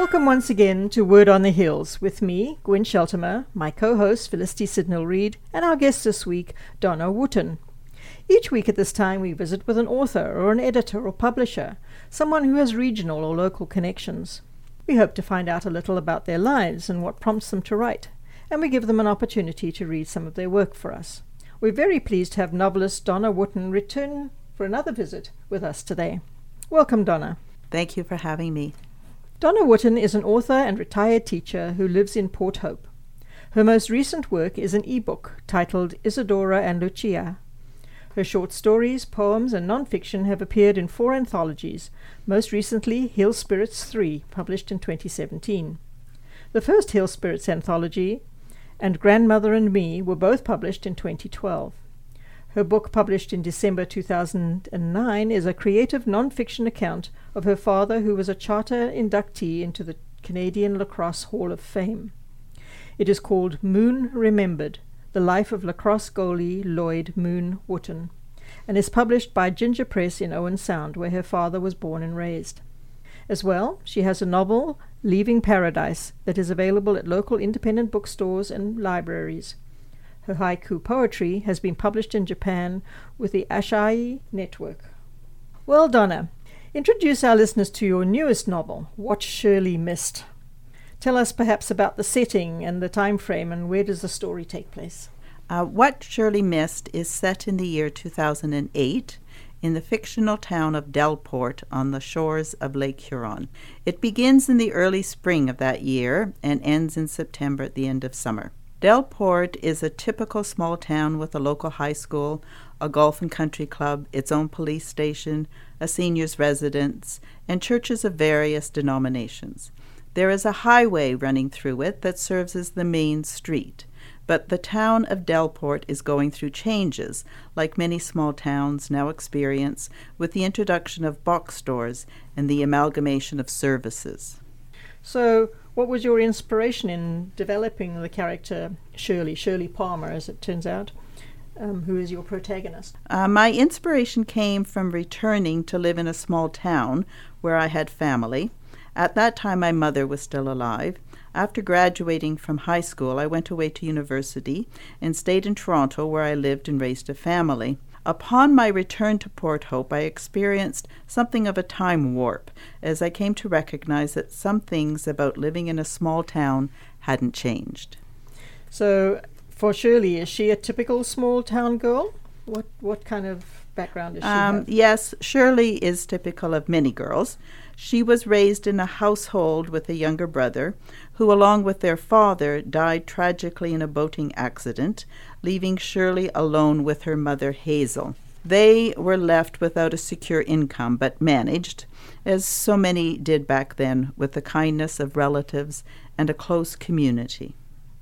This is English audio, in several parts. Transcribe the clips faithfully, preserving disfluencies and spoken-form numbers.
Welcome once again to Word on the Hills with me, Gwen Sheltimer, my co-host Felicity Sidnell-Reid, and our guest this week, Donna Wootton. Each week at this time we visit with an author or an editor or publisher, someone who has regional or local connections. We hope to find out a little about their lives and what prompts them to write, and we give them an opportunity to read some of their work for us. We're very pleased to have novelist Donna Wootton return for another visit with us today. Welcome, Donna. Thank you for having me. Donna Wootton is an author and retired teacher who lives in Port Hope. Her most recent work is an e-book titled Isadora and Lucia. Her short stories, poems, and non-fiction have appeared in four anthologies, most recently Hill Spirits three, published in twenty seventeen. The first Hill Spirits anthology and Grandmother and Me were both published in twenty twelve. Her book, published in December two thousand nine, is a creative non-fiction account of her father, who was a charter inductee into the Canadian Lacrosse Hall of Fame. It is called Moon Remembered, The Life of Lacrosse Goalie Lloyd Moon Wootton, and is published by Ginger Press in Owen Sound, where her father was born and raised. As well, she has a novel, Leaving Paradise, that is available at local independent bookstores and libraries. Her haiku poetry has been published in Japan with the Ashai Network. Well, Donna, introduce our listeners to your newest novel, What Shirley Missed. Tell us perhaps about the setting and the time frame, and where does the story take place? Uh, What Shirley Missed is set in the year two thousand eight in the fictional town of Delport on the shores of Lake Huron. It begins in the early spring of that year and ends in September at the end of summer. Delport is a typical small town with a local high school, a golf and country club, its own police station, a seniors' residence, and churches of various denominations. There is a highway running through it that serves as the main street, but the town of Delport is going through changes, like many small towns now experience, with the introduction of box stores and the amalgamation of services. So, what was your inspiration in developing the character Shirley, Shirley Palmer, as it turns out, um, who is your protagonist? Uh, my inspiration came from returning to live in a small town where I had family. At that time, my mother was still alive. After graduating from high school, I went away to university and stayed in Toronto, where I lived and raised a family. Upon my return to Port Hope, I experienced something of a time warp, as I came to recognize that some things about living in a small town hadn't changed. So, for Shirley, is she a typical small town girl? What what kind of background does she Um, have? yes, Shirley is typical of many girls. She was raised in a household with a younger brother, who, along with their father, died tragically in a boating accident, leaving Shirley alone with her mother, Hazel. They were left without a secure income, but managed, as so many did back then, with the kindness of relatives and a close community.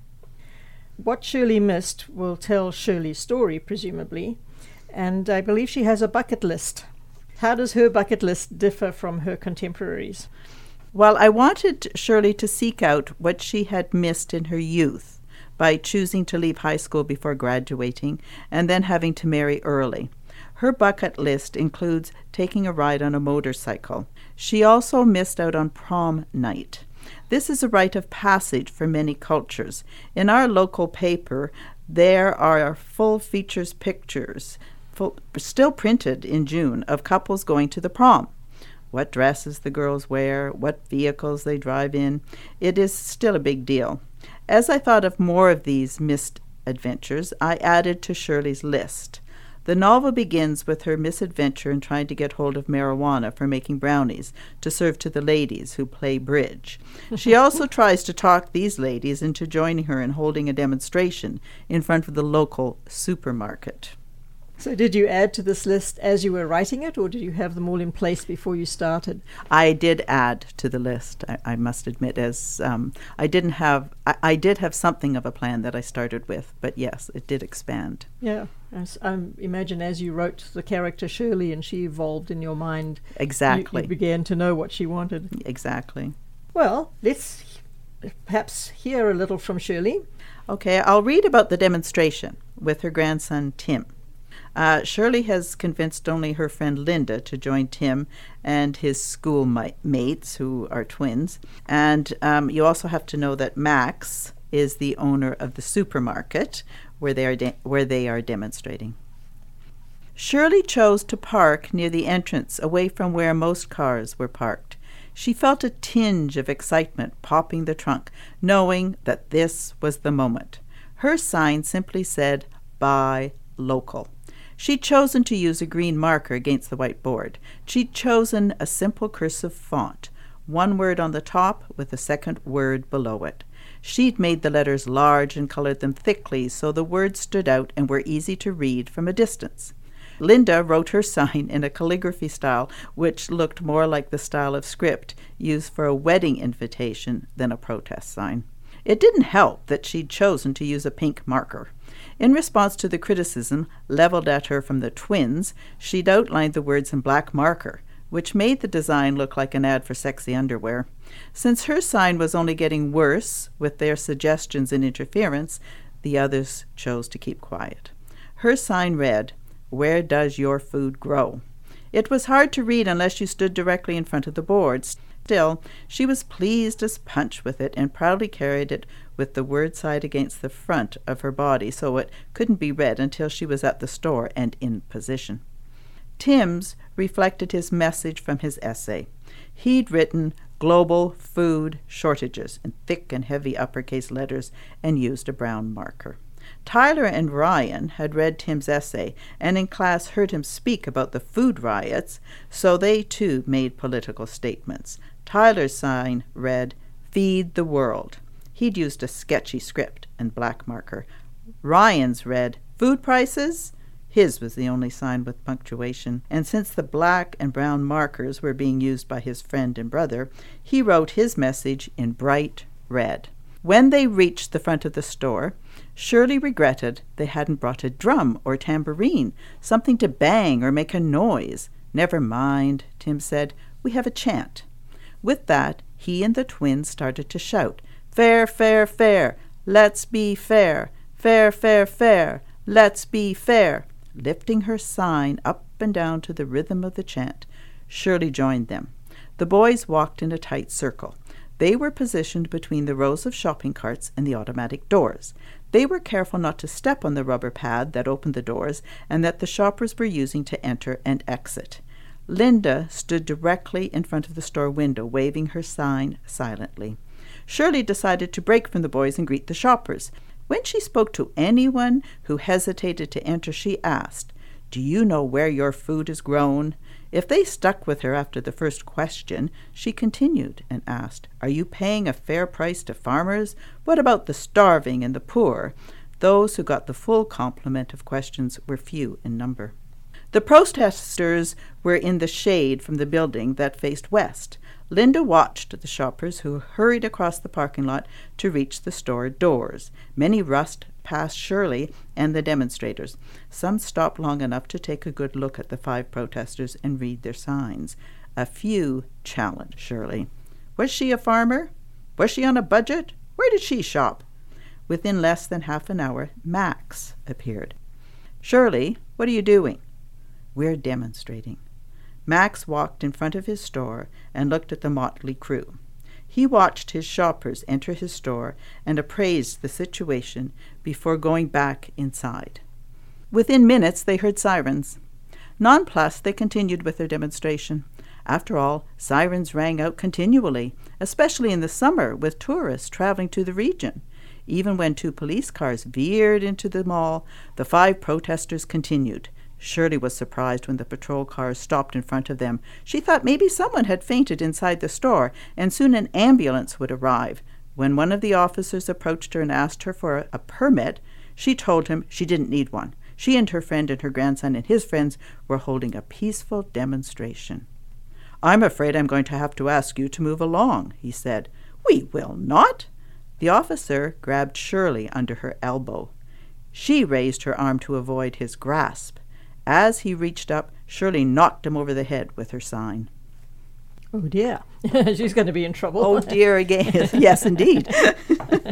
What Shirley Missed will tell Shirley's story, presumably, and I believe she has a bucket list. How does her bucket list differ from her contemporaries? Well, I wanted Shirley to seek out what she had missed in her youth by choosing to leave high school before graduating and then having to marry early. Her bucket list includes taking a ride on a motorcycle. She also missed out on prom night. This is a rite of passage for many cultures. In our local paper, there are full features pictures, full, still printed in June, of couples going to the prom. What dresses the girls wear, what vehicles they drive in. It is still a big deal. As I thought of more of these missed adventures, I added to Shirley's list. The novel begins with her misadventure in trying to get hold of marijuana for making brownies to serve to the ladies who play bridge. She also tries to talk these ladies into joining her in holding a demonstration in front of the local supermarket. So did you add to this list as you were writing it, or did you have them all in place before you started? I did add to the list, I, I must admit, as um, I didn't have, I, I did have something of a plan that I started with, but yes, it did expand. Yeah, as, I imagine as you wrote the character Shirley and she evolved in your mind, Exactly. you, you began to know what she wanted. Exactly. Well, let's perhaps hear a little from Shirley. Okay, I'll read about the demonstration with her grandson, Tim. Uh, Shirley has convinced only her friend Linda to join Tim and his school mi- mates, who are twins. And um, you also have to know that Max is the owner of the supermarket where they are de- where they are demonstrating. Shirley chose to park near the entrance, away from where most cars were parked. She felt a tinge of excitement popping the trunk, knowing that this was the moment. Her sign simply said, "Buy local." She'd chosen to use a green marker against the white board. She'd chosen a simple cursive font, one word on the top with a second word below it. She'd made the letters large and colored them thickly so the words stood out and were easy to read from a distance. Linda wrote her sign in a calligraphy style which looked more like the style of script used for a wedding invitation than a protest sign. It didn't help that she'd chosen to use a pink marker. In response to the criticism leveled at her from the twins, she'd outlined the words in black marker, which made the design look like an ad for sexy underwear. Since her sign was only getting worse with their suggestions and interference, the others chose to keep quiet. Her sign read, "Where does your food grow?" It was hard to read unless you stood directly in front of the board. Still, she was pleased as punch with it and proudly carried it with the word side against the front of her body so it couldn't be read until she was at the store and in position. Tim's reflected his message from his essay. He'd written "global food shortages" in thick and heavy uppercase letters and used a brown marker. Tyler and Ryan had read Tim's essay and in class heard him speak about the food riots, so they too made political statements. Tyler's sign read, "Feed the world." He'd used a sketchy script and black marker. Ryan's read, "Food prices?" His was the only sign with punctuation, and since the black and brown markers were being used by his friend and brother, he wrote his message in bright red. When they reached the front of the store, Shirley regretted they hadn't brought a drum or tambourine, something to bang or make a noise. "Never mind," Tim said, "we have a chant." With that, he and the twins started to shout, "Fair, fair, fair, let's be fair, fair, fair, fair, let's be fair," lifting her sign up and down to the rhythm of the chant. Shirley joined them. The boys walked in a tight circle. They were positioned between the rows of shopping carts and the automatic doors. They were careful not to step on the rubber pad that opened the doors and that the shoppers were using to enter and exit. Linda stood directly in front of the store window, waving her sign silently. Shirley decided to break from the boys and greet the shoppers. When she spoke to anyone who hesitated to enter, she asked, "Do you know where your food is grown?" If they stuck with her after the first question, she continued and asked, "Are you paying a fair price to farmers? What about the starving and the poor?" Those who got the full complement of questions were few in number. The protesters were in the shade from the building that faced west. Linda watched the shoppers who hurried across the parking lot to reach the store doors. Many rushed past Shirley and the demonstrators. Some stopped long enough to take a good look at the five protesters and read their signs. A few challenged Shirley. Was she a farmer? Was she on a budget? Where did she shop? Within less than half an hour, Max appeared. "Shirley, what are you doing?" "We're demonstrating." Max walked in front of his store and looked at the motley crew. He watched his shoppers enter his store and appraised the situation before going back inside. Within minutes, they heard sirens. Nonplussed, they continued with their demonstration. After all, sirens rang out continually, especially in the summer with tourists traveling to the region. Even when two police cars veered into the mall, the five protesters continued. Shirley was surprised when the patrol cars stopped in front of them. She thought maybe someone had fainted inside the store, and soon an ambulance would arrive. When one of the officers approached her and asked her for a, a permit, she told him she didn't need one. She and her friend and her grandson and his friends were holding a peaceful demonstration. "I'm afraid I'm going to have to ask you to move along," he said. "We will not." The officer grabbed Shirley under her elbow. She raised her arm to avoid his grasp. As he reached up, Shirley knocked him over the head with her sign. Oh dear, she's going to be in trouble. Oh dear again. Yes, indeed.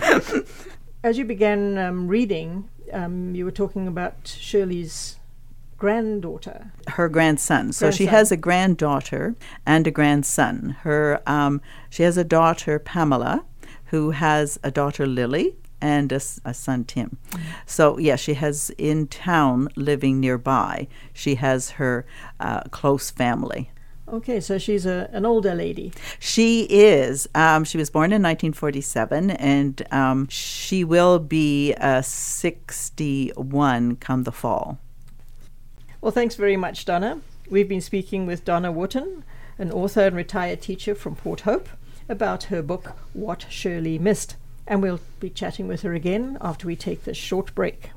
As you began um, reading, um, you were talking about Shirley's granddaughter. Her grandson. So she Grandson. has a granddaughter and a grandson. Her, um, she has a daughter, Pamela, who has a daughter, Lily, and a, s- a son, Tim. So, yeah, she has in town living nearby. She has her uh, close family. Okay, so she's a, an older lady. She is. Um, she was born in nineteen forty-seven, and um, she will be uh, sixty-one come the fall. Well, thanks very much, Donna. We've been speaking with Donna Wharton, an author and retired teacher from Port Hope, about her book, What Shirley Missed. And we'll be chatting with her again after we take this short break.